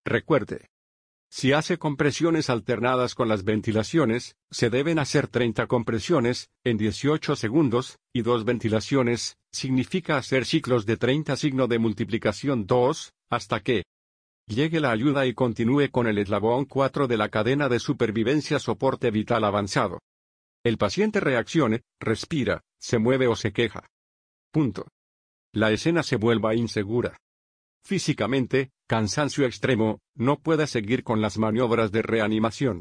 Recuerde. Si hace compresiones alternadas con las ventilaciones, se deben hacer 30 compresiones, en 18 segundos, y 2 ventilaciones, significa hacer ciclos de 30 signo de multiplicación 2, hasta que llegue la ayuda y continúe con el eslabón 4 de la cadena de supervivencia soporte vital avanzado. El paciente reaccione, respira, se mueve o se queja. Punto. La escena se vuelva insegura. Físicamente, cansancio extremo, no puede seguir con las maniobras de reanimación.